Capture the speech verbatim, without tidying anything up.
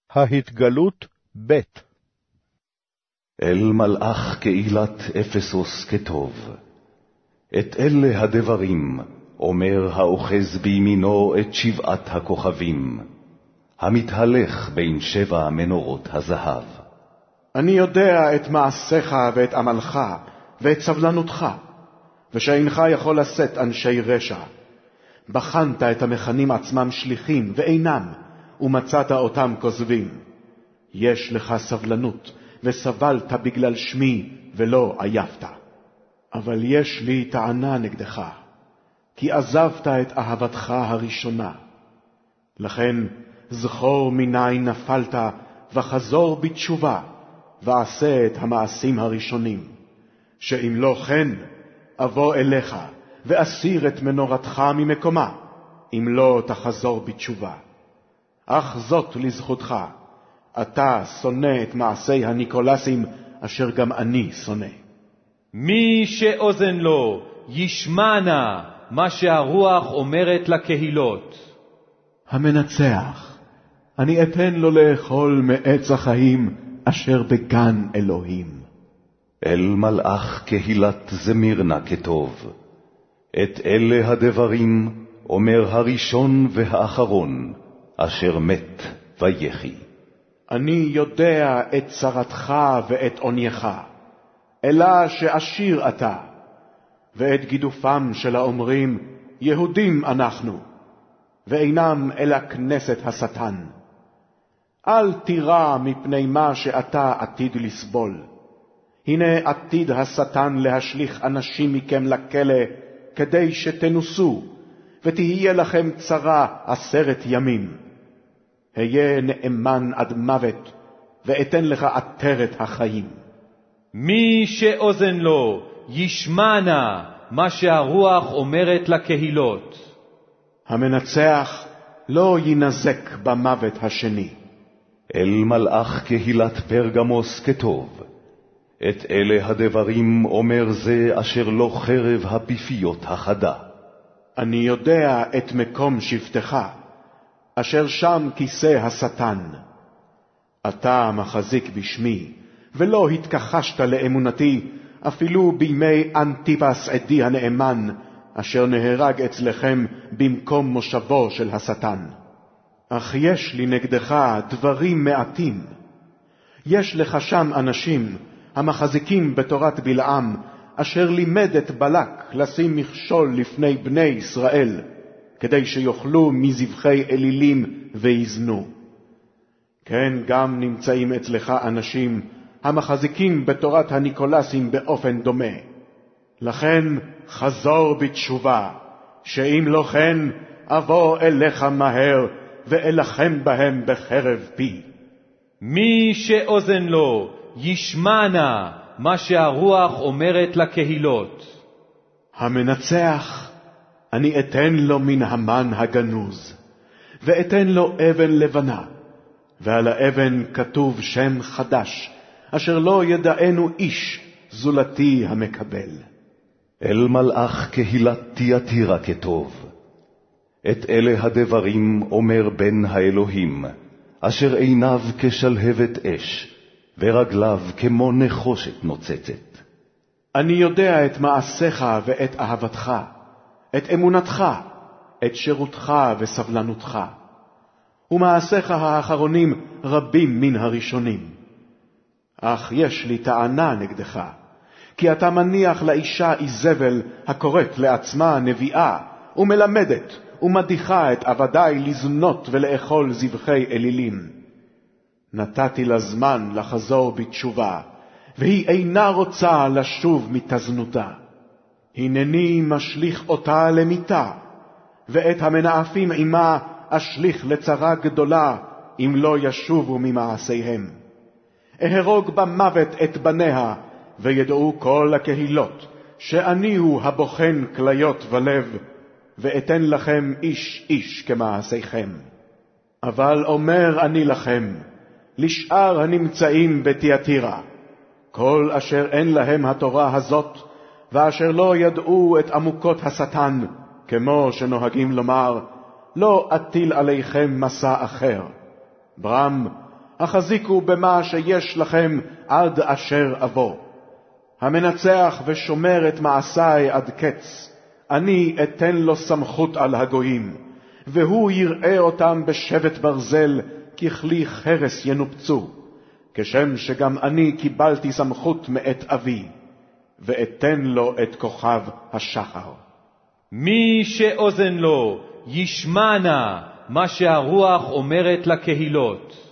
ההתגלות ב'. אל מלאך קהילת אפסוס כתוב. את אלה הדברים אומר האוחז בימינו את שבעת הכוכבים, המתהלך בין שבע מנורות הזהב. אני יודע את מעשיך ואת עמלך ואת סבלנותך, ושאינך יכול לשאת אנשי רשע. בחנת את המכנים עצמם שליחים ואינם, ומצאת אותם כוזבים. יש לך סבלנות, וסבלת בגלל שמי ולא עייפת. אבל יש לי טענה נגדך, כי עזבת את אהבתך הראשונה. לכן זכור מניין נפלת, וחזור בתשובה, ועשה את המעשים הראשונים. שאם לא כן, אבוא אליך, ואסיר את מנורתך ממקומה, אם לא תחזור בתשובה. אך זאת לזכותך, אתה שונא את מעשי הניקולסים, אשר גם אני שונא. מי שאוזן לו, ישמענה מה שהרוח אומרת לקהילות. המנצח, אני אתן לו לאכול מעץ החיים, אשר בגן אלוהים. אל מלאך קהילת זמירנה כתוב. את אלה הדברים אומר הראשון והאחרון, אשר מת ויחי. אני יודע את צרתך ואת עונייך, אלא שעשיר אתה, ואת גידופם של האומרים, יהודים אנחנו, ואינם אלא כנסת השטן. אל תירא מפני מה שאתה עתיד לסבול. הנה עתיד השטן להשליך אנשים מכם לכלא, כדי שתנוסו, ותהיה לכם צרה עשרת ימים. היה נאמן עד מוות, ואתן לך עטרת החיים. מי שאוזן לו, ישמענה מה שהרוח אומרת לקהילות. המנצח לא ינזק במוות השני. אל מלאך קהילת פרגמוס כתוב. את אלה הדברים אומר זה אשר לא חרב הפיפיות החדה. אני יודע את מקום שבטך, אשר שם כיסא השטן. אתה מחזיק בשמי, ולא התכחשת לאמונתי, אפילו בימי אנטיפס עדי הנאמן, אשר נהרג אצלכם במקום מושבו של השטן. אך יש לי נגדך דברים מעטים. יש לך שם אנשים המחזיקים בתורת בלעם, אשר לימד את בלק לשים מכשול לפני בני ישראל, כדי שיאכלו מזבחי אלילים ויזנו. כן, גם נמצאים אצלך אנשים המחזיקים בתורת הניקולסים באופן דומה. לכן חזור בתשובה, שאם לא כן אבוא אליך מהר ואלחם בהם בחרב פי. מי שאוזן לו, ישמענה מה שהרוח אומרת לקהילות. המנצח, אני אתן לו מן המן הגנוז, ואתן לו אבן לבנה, ועל האבן כתוב שם חדש, אשר לא ידענו איש זולתי המקבל. אל מלאך קהילת תיאטירה כתוב. את אלה הדברים אומר בן האלוהים, אשר עיניו כשלהבת אש, ורגליו כמו נחושת נוצצת. אני יודע את מעשיך ואת אהבתך, את אמונתך, את שירותך וסבלנותך. ומעשיך האחרונים רבים מן הראשונים. אך יש לי טענה נגדך, כי אתה מניח לאישה איזבל הקוראת לעצמה נביאה, ומלמדת ומדיחה את עבדי לזנות ולאכול זבחי אלילים. נתתי לה זמן לחזור בתשובה, והיא אינה רוצה לשוב מתזנותה. הנני משליך אותה למיתה, ואת המנאפים עמה אשליך לצרה גדולה, אם לא ישובו ממעשיהם. אהרוג במוות את בניה, וידעו כל הקהילות, שאני הוא הבוחן כליות ולב, ואתן לכם איש איש כמעשיכם. אבל אומר אני לכם, לשאר הנמצאים בתיאטירה, כל אשר אין להם התורה הזאת, ואשר לא ידעו את עמוקות השטן, כמו שנוהגים לומר, לא אטיל עליכם מסע אחר. ברם, החזיקו במה שיש לכם עד אשר אבוא. המנצח ושומר את מעשיי עד קץ, אני אתן לו סמכות על הגויים, והוא יראה אותם בשבט ברזל, ככלי חרס ינופצו, כשם שגם אני קיבלתי סמכות מאת אבי, ואתן לו את כוכב השחר. מי שאוזן לו, ישמע נא מה שהרוח אומרת לקהילות.